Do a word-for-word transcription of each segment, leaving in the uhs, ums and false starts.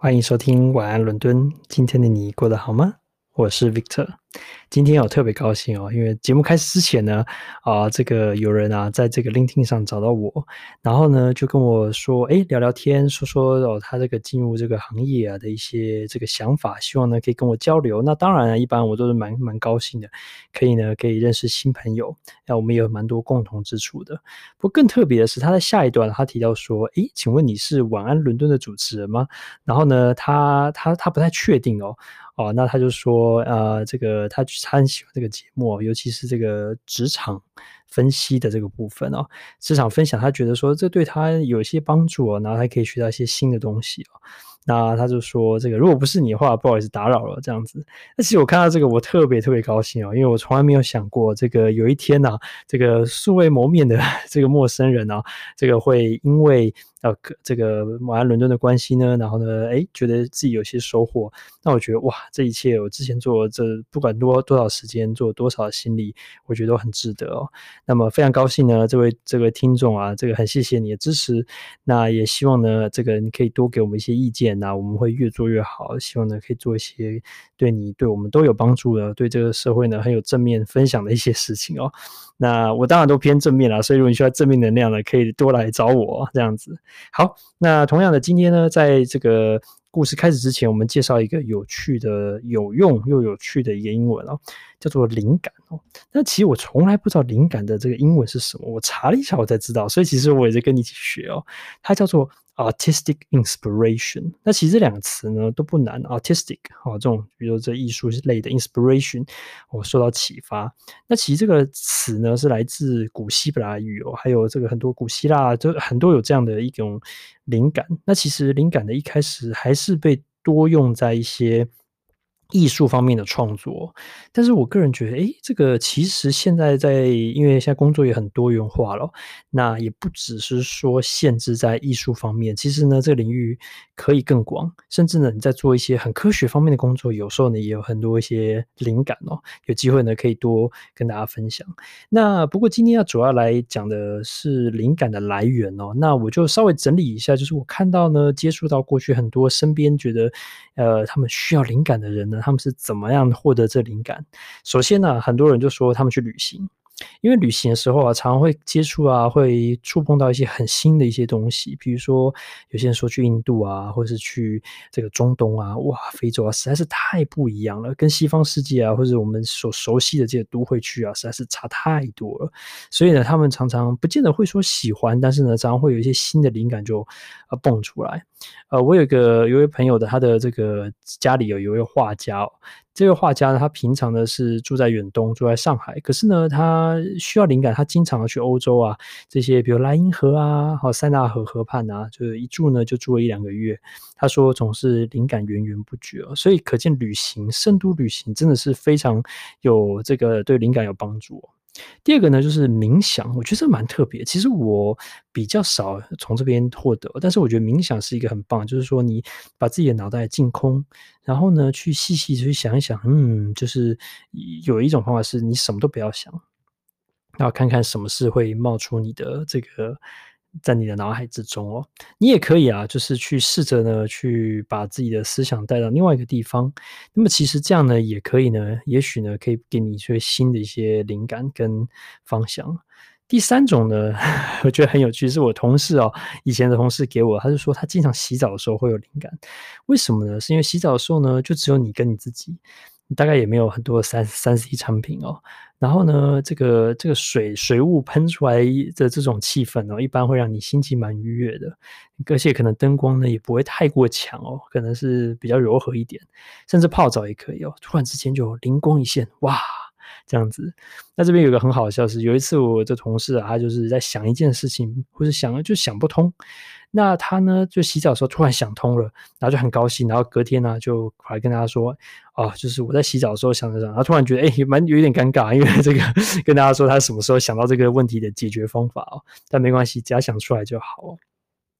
欢迎收听晚安伦敦，今天的你过得好吗？我是 Victor。今天我特别高兴哦，因为节目开始之前呢，啊，这个有人啊，在这个 LinkedIn 上找到我，然后呢，就跟我说，诶，聊聊天，说说哦，他这个进入这个行业啊的一些这个想法，希望呢可以跟我交流。那当然，一般我都是蛮蛮高兴的，可以呢可以认识新朋友，那我们也有蛮多共同之处的。不过更特别的是，他在下一段他提到说，诶，请问你是晚安伦敦的主持人吗？然后呢，他他他不太确定哦。哦，那他就说，呃，这个他他很喜欢这个节目哦，尤其是这个职场分析的这个部分哦，职场分享，他觉得说这对他有一些帮助哦，然后还可以学到一些新的东西哦。那他就说，这个如果不是你的话，不好意思打扰了这样子。那其实我看到这个，我特别特别高兴哦，因为我从来没有想过，这个有一天啊，这个素未谋面的这个陌生人啊，这个会因为呃这个晚安伦敦的关系呢，然后呢，诶，觉得自己有些收获。那我觉得哇，这一切我之前做这不管多多少时间，做多少心力，我觉得都很值得哦。那么非常高兴呢，这位这位听众啊，这个很谢谢你的支持。那也希望呢，这个你可以多给我们一些意见，那我们会越做越好。希望呢，可以做一些对你对我们都有帮助的，对这个社会呢很有正面分享的一些事情哦。那我当然都偏正面啦，所以如果你需要正面能量呢，可以多来找我这样子。好，那同样的，今天呢，在这个故事开始之前，我们介绍一个有趣的、有用又有趣的一个英文哦，叫做灵感哦。那其实我从来不知道灵感的这个英文是什么，我查了一下我才知道，所以其实我也在跟你一起学哦。它叫做 artistic inspiration。那其实这两个词呢都不难 ，artistic 哦，这种比如说这艺术类的 inspiration，我、哦、受到启发。那其实这个词呢是来自古希伯来语哦，还有这个很多古希腊，就很多有这样的一种灵感。那其实灵感的一开始还是被多用在一些艺术方面的创作，但是我个人觉得，诶，这个其实现在在因为现在工作也很多元化了，那也不只是说限制在艺术方面，其实呢，这个领域可以更广，甚至呢，你在做一些很科学方面的工作，有时候呢，也有很多一些灵感哦，有机会呢，可以多跟大家分享。那不过今天要主要来讲的是灵感的来源哦，那我就稍微整理一下，就是我看到呢，接触到过去很多身边觉得，呃，他们需要灵感的人呢，他们是怎么样获得这灵感？首先呢，很多人就说他们去旅行。因为旅行的时候啊，常常会接触啊，会触碰到一些很新的一些东西，比如说有些人说去印度啊，或是去这个中东啊，哇，非洲啊，实在是太不一样了，跟西方世界啊，或者我们所熟悉的这些都会区啊，实在是差太多了。所以呢，他们常常不见得会说喜欢，但是呢，常常会有一些新的灵感就呃蹦出来。呃，我有一个有一位朋友的，他的这个家里有有一位画家哦，这位画家呢，他平常呢是住在远东，住在上海，可是呢，他需要灵感，他经常要去欧洲啊，这些比如莱茵河啊，还有塞纳河河畔啊，就是一住呢就住了一两个月。他说总是灵感源源不绝哦，所以可见旅行，深度旅行真的是非常有这个对灵感有帮助哦。第二个呢，就是冥想，我觉得这蛮特别。其实我比较少从这边获得，但是我觉得冥想是一个很棒，就是说你把自己的脑袋净空，然后呢，去细细去想一想，嗯，就是有一种方法是你什么都不要想，然后看看什么事会冒出你的这个在你的脑海之中哦。你也可以啊，就是去试着呢，去把自己的思想带到另外一个地方。那么其实这样呢，也可以呢，也许呢，可以给你一些新的一些灵感跟方向。第三种呢，我觉得很有趣，是我同事哦，以前的同事给我，他就说他经常洗澡的时候会有灵感，为什么呢？是因为洗澡的时候呢，就只有你跟你自己，你大概也没有很多三三 C 产品哦。然后呢，这个这个水水雾喷出来的这种气氛哦，一般会让你心情蛮愉悦的，而且可能灯光呢也不会太过强哦，可能是比较柔和一点，甚至泡澡也可以哦。突然之间就灵光一现，哇！这样子。那这边有个很好笑的是，有一次我的同事啊，他就是在想一件事情，或者想就想不通，那他呢就洗澡的时候突然想通了，然后就很高兴，然后隔天呢就回来跟大家说，哦，就是我在洗澡的时候想着想，然后突然觉得，哎，也蛮有一点尴尬，因为这个跟大家说他什么时候想到这个问题的解决方法哦，但没关系，只要想出来就好哦。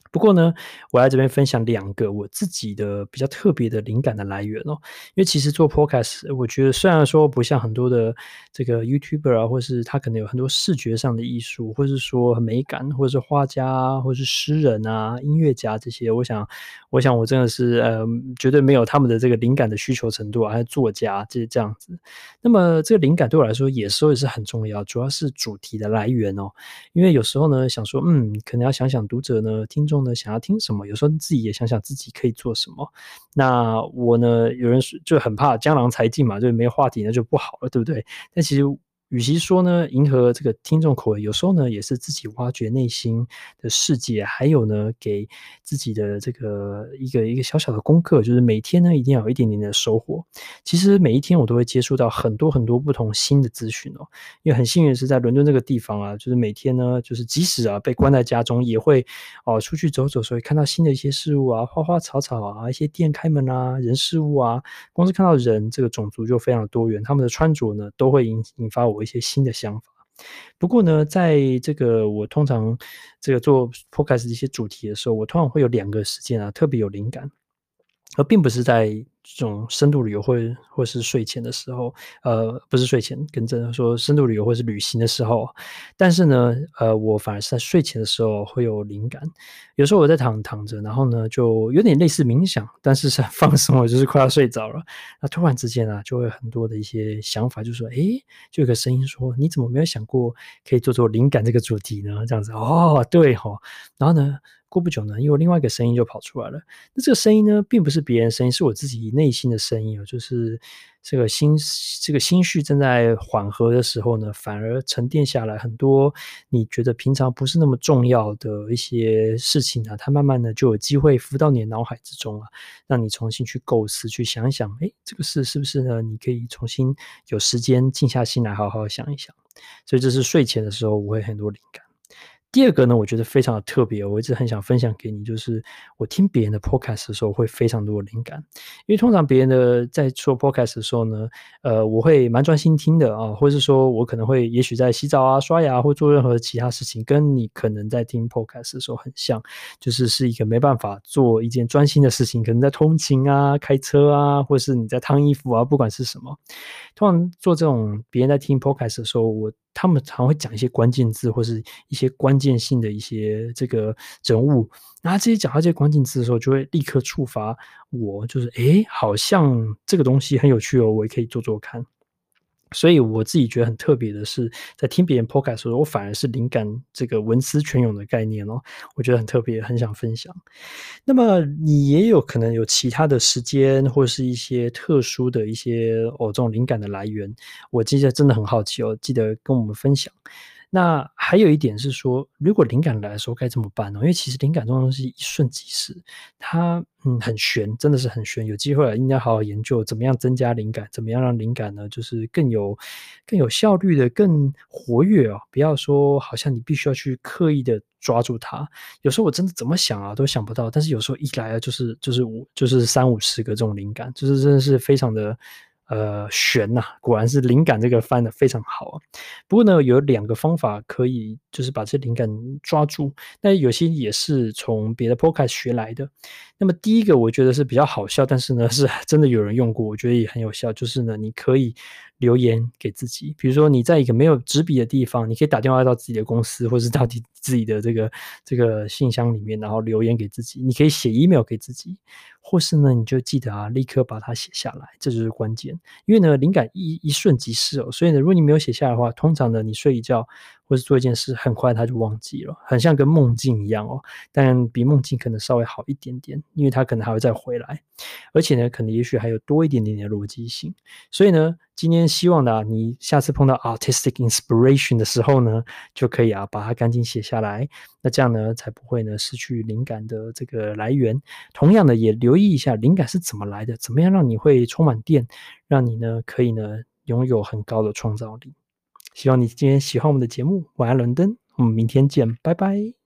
不过呢，我在这边分享两个我自己的比较特别的灵感的来源哦。因为其实做 podcast，我觉得虽然说不像很多的这个 YouTuber 啊，或是他可能有很多视觉上的艺术，或是说美感，或者是画家啊，或是诗人啊、音乐家这些，我想我想我真的是呃，绝对没有他们的这个灵感的需求程度啊，还有作家这这样子。那么这个灵感对我来说，有时候也是很重要，主要是主题的来源哦。因为有时候呢，想说，嗯，可能要想想读者呢、听众呢想要听什么，有时候自己也想想自己可以做什么。那我呢，有人说就很怕江郎才尽嘛，就没有话题那就不好了，对不对？但其实与其说呢，迎合这个听众口味，有时候呢，也是自己挖掘内心的世界，还有呢，给自己的这个一个一个小小的功课，就是每天呢，一定要有一点点的收获。其实每一天我都会接触到很多很多不同新的资讯哦，因为很幸运的是在伦敦这个地方啊，就是每天呢，就是即使啊被关在家中，也会哦出去走走，所以看到新的一些事物啊，花花草草啊，一些店开门啊，人事物啊，光是看到人这个种族就非常的多元，他们的穿着呢，都会引引发我一些新的想法。不过呢，在这个我通常这个做 podcast 的一些主题的时候，我通常会有两个时间啊，特别有灵感。而并不是在这种深度旅游或或是睡前的时候，呃，不是睡前，更正的说深度旅游或是旅行的时候。但是呢，呃，我反而是在睡前的时候会有灵感。有时候我在躺躺着，然后呢，就有点类似冥想，但是是很放松了，就是快要睡着了。那突然之间啊，就会有很多的一些想法，就说：“诶，就有个声音说，你怎么没有想过可以做做灵感这个主题呢？”这样子，哦，对吼。然后呢，过不久呢，又有另外一个声音就跑出来了。那这个声音呢，并不是别人的声音，是我自己内心的声音哦。就是这个心这个心绪正在缓和的时候呢，反而沉淀下来很多你觉得平常不是那么重要的一些事情啊，它慢慢的就有机会浮到你的脑海之中啊，让你重新去构思，去想一想，诶，这个事是不是呢？你可以重新有时间静下心来好好想一想。所以这是睡前的时候我会很多灵感。第二个呢，我觉得非常的特别，我一直很想分享给你，就是我听别人的 podcast 的时候会非常多的灵感。因为通常别人的在说 podcast 的时候呢，呃，我会蛮专心听的啊，或者是说我可能会也许在洗澡啊、刷牙或做任何其他事情，跟你可能在听 podcast 的时候很像，就是是一个没办法做一件专心的事情，可能在通勤啊、开车啊，或是你在烫衣服啊，不管是什么。通常做这种别人在听 podcast 的时候，我他们常会讲一些关键字，或是一些关键性的一些这个人物，那他这些讲到这些关键字的时候，就会立刻触发我，就是诶，好像这个东西很有趣哦，我也可以做做看。所以我自己觉得很特别的是，在听别人 podcast 的时候，我反而是灵感这个文思泉涌的概念哦，我觉得很特别，很想分享。那么你也有可能有其他的时间，或是一些特殊的一些哦这种灵感的来源，我记得真的很好奇哦，记得跟我们分享。那还有一点是说，如果灵感来的时候该怎么办呢？因为其实灵感这种东西一瞬即逝，它嗯很玄，真的是很玄。有机会应该好好研究怎么样增加灵感，怎么样让灵感呢，就是更有更有效率的、更活跃哦。不要说好像你必须要去刻意的抓住它。有时候我真的怎么想啊都想不到，但是有时候一来啊就是就是五就是三五十个这种灵感，就是真的是非常的呃玄呐、果然是灵感这个翻的非常好啊。不过呢，有两个方法可以就是把这灵感抓住，那有些也是从别的 podcast 学来的。那么第一个我觉得是比较好笑，但是呢是真的有人用过，我觉得也很有效，就是呢你可以留言给自己，比如说你在一个没有纸笔的地方，你可以打电话到自己的公司，或是到自自己的这个这个信箱里面，然后留言给自己，你可以写 email 给自己，或是呢你就记得啊立刻把它写下来，这就是关键。因为呢，灵感一一瞬即逝哦，所以呢，如果你没有写下来的话，通常呢，你睡一觉或是做一件事，很快它就忘记了，很像跟梦境一样哦。但比梦境可能稍微好一点点，因为它可能还会再回来，而且呢，可能也许还有多一点点的逻辑性。所以呢，今天希望的啊，你下次碰到 artistic inspiration 的时候呢，就可以啊把它赶紧写下来，那这样呢才不会呢失去灵感的这个来源。同样的，也留意一下灵感是怎么来的，怎么样让你会充满电，让你呢可以呢拥有很高的创造力。希望你今天喜欢我们的节目，晚安伦敦，我们明天见，拜拜。